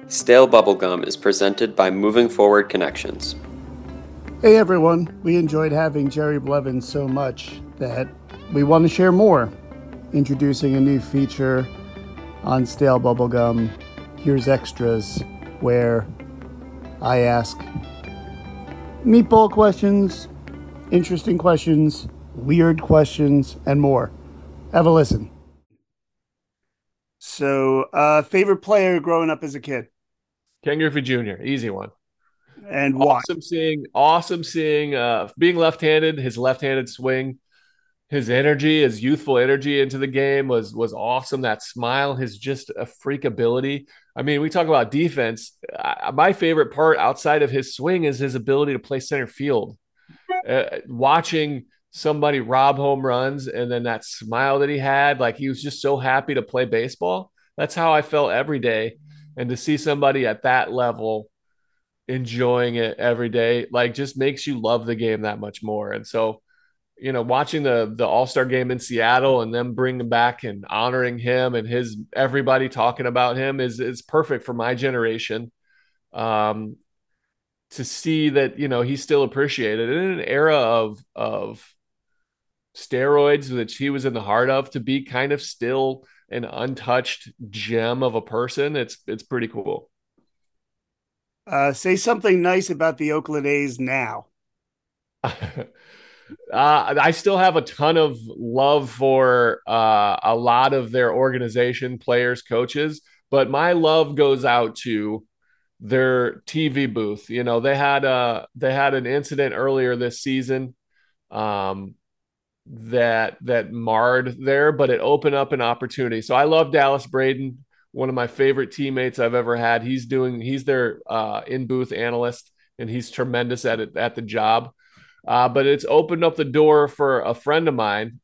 Stale Bubblegum is presented by Moving Forward Connections. Hey everyone, we enjoyed having Jerry Blevins so much that we want to share more. Introducing a new feature on Stale Bubblegum, Here's Extras, where I ask meatball questions, interesting questions, weird questions, and more. Have a listen. So, favorite player growing up as a kid, Ken Griffey Jr., easy one. and why? Awesome seeing being left-handed, his left-handed swing, his energy, his youthful energy into the game was awesome. That smile, his just a freak ability. I mean, we talk about defense. My favorite part outside of his swing is his ability to play center field. Watching somebody rob home runs and then that smile that he had, like he was just so happy to play baseball. That's how I felt every day. And to see somebody at that level enjoying it every day, like just makes you love the game that much more. And so, watching the All-Star game in Seattle and them bringing back and honoring him and his everybody talking about him is perfect for my generation. To see that, he's still appreciated in an era of steroids, which he was in the heart of, to be kind of still an untouched gem of a person. It's pretty cool. Say something nice about the Oakland A's now. I still have a ton of love for a lot of their organization, players, coaches, but my love goes out to their TV booth. They had an incident earlier this season um, that marred there, but it opened up an opportunity. So I love Dallas Braden, one of my favorite teammates I've ever had. He's their in booth analyst, and he's tremendous at it at the job. But it's opened up the door for a friend of mine.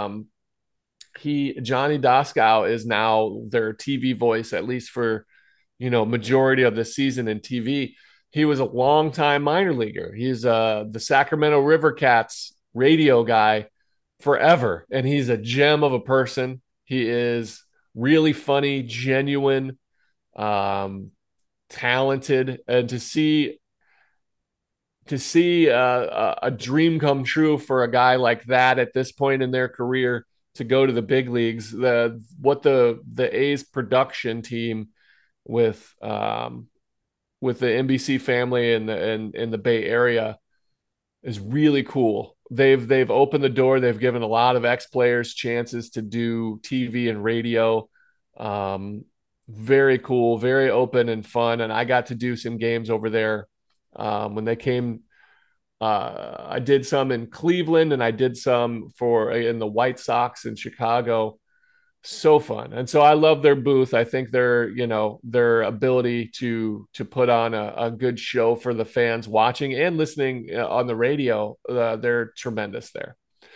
Johnny Doskow is now their TV voice, at least for majority of the season in TV. He was a longtime minor leaguer. He's the Sacramento River Cats radio guy forever, and he's a gem of a person. He is really funny, genuine, talented, and to see a dream come true for a guy like that at this point in their career to go to the big leagues. The A's production team with the NBC family and the Bay Area is really cool. They've opened the door. They've given a lot of ex players chances to do TV and radio. Very cool, very open and fun. And I got to do some games over there when they came. I did some in Cleveland and I did some in the White Sox in Chicago. So fun. And so I love their booth. I think their ability to put on a good show for the fans watching and listening on the radio. They're tremendous there.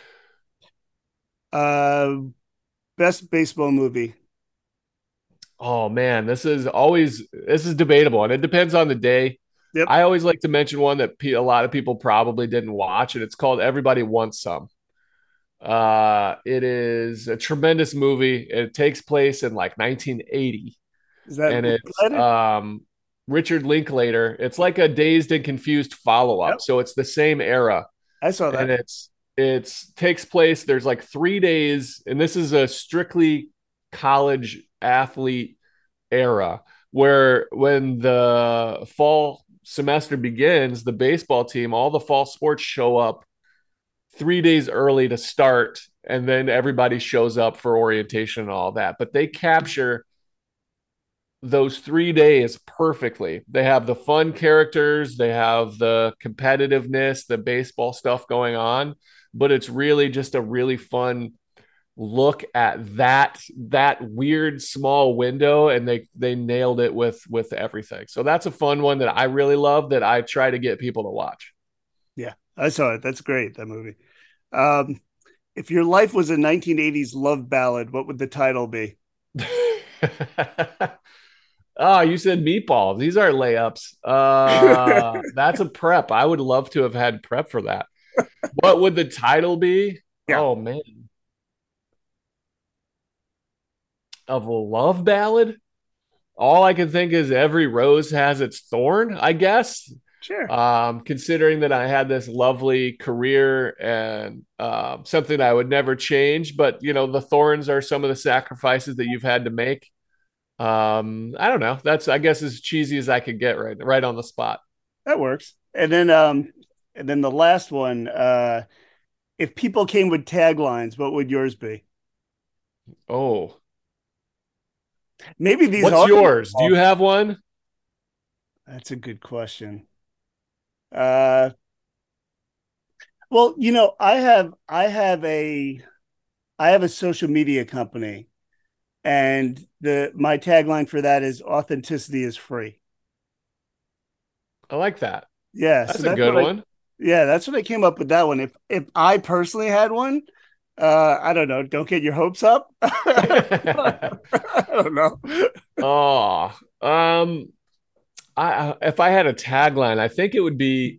Uh, Best baseball movie. Oh man, this is debatable and it depends on the day. Yep. I always like to mention one that a lot of people probably didn't watch, and it's called Everybody Wants Some. It is a tremendous movie. It takes place in like 1980, Is that and it's Linklater? Richard Linklater. It's like a Dazed and Confused follow up, Yep. so it's the same era, I saw and that. it's takes place. There's like 3 days, and this is a strictly college athlete era where when the fall semester begins, the baseball team, all the fall sports show up 3 days early to start, and then everybody shows up for orientation and all that. But they capture those 3 days perfectly. They have the fun characters, they have the competitiveness, the baseball stuff going on, but it's really just a really fun look at that weird small window, and they nailed it with everything. So that's a fun one that I really love that I try to get people to watch. Yeah, I saw it. That's great, that movie. Um, if your life was a 1980s love ballad, what would the title be? Oh, you said meatballs. These are layups. That's a prep. I would love to have had prep for that. What would the title be? Yeah. Oh man, of a love ballad? all I can think is every rose has its thorn, I guess. Sure. Considering that I had this lovely career and something I would never change, but the thorns are some of the sacrifices that you've had to make. I don't know. That's, I guess, as cheesy as I could get right on the spot. That works. And then the last one, if people came with taglines, what would yours be? Oh, Maybe these what's are. yours? Do you have one? That's a good question. Uh, well, I have a social media company, and the my tagline for that is authenticity is free. I like that. Yeah, so That's a good one. that's what I came up with that one. If I personally had one, I don't know, don't get your hopes up. I don't know. Oh, if I had a tagline, I think it would be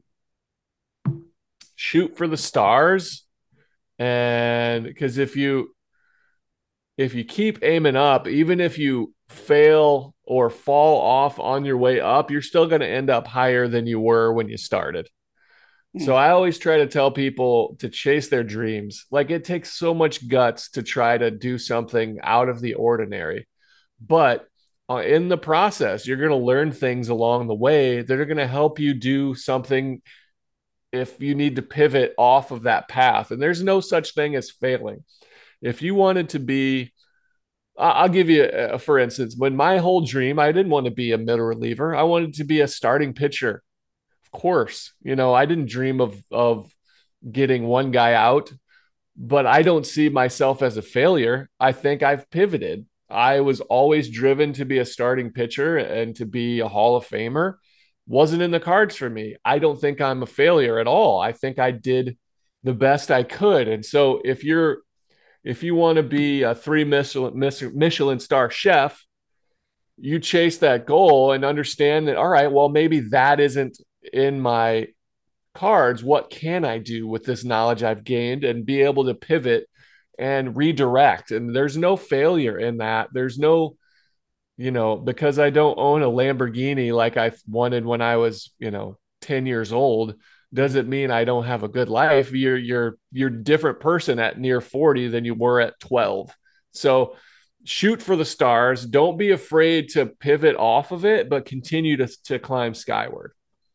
shoot for the stars. And because if you keep aiming up, even if you fail or fall off on your way up, you're still going to end up higher than you were when you started. So I always try to tell people to chase their dreams. Like, it takes so much guts to try to do something out of the ordinary. But in the process, you're going to learn things along the way that are going to help you do something if you need to pivot off of that path. And there's no such thing as failing. If you wanted to be, I'll give you for instance, when my whole dream, I didn't want to be a middle reliever. I wanted to be a starting pitcher. Of course, I didn't dream of getting one guy out, but I don't see myself as a failure. I think I've pivoted. I was always driven to be a starting pitcher and to be a Hall of Famer. Wasn't in the cards for me. I don't think I'm a failure at all. I think I did the best I could. And so if you want to be a Michelin star chef, you chase that goal and understand that, all right, well, maybe that isn't in my cards. What can I do with this knowledge I've gained and be able to pivot and redirect? And there's no failure in that. There's no, because I don't own a Lamborghini like I wanted when I was, 10 years old, doesn't mean I don't have a good life. You're a different person at near 40 than you were at 12. So shoot for the stars. Don't be afraid to pivot off of it, but continue to climb skyward.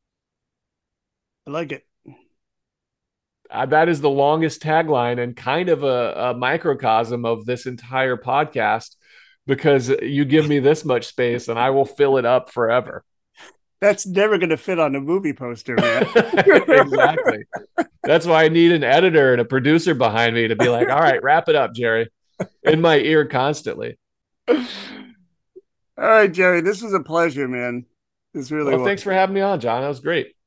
I like it. That is the longest tagline and kind of a microcosm of this entire podcast because you give me this much space and I will fill it up forever. That's never going to fit on a movie poster, man. Exactly. That's why I need an editor and a producer behind me to be like, all right, wrap it up, Jerry, in my ear constantly. All right, Jerry, this was a pleasure, man. This really Well, was. thanks for having me on, John. That was great.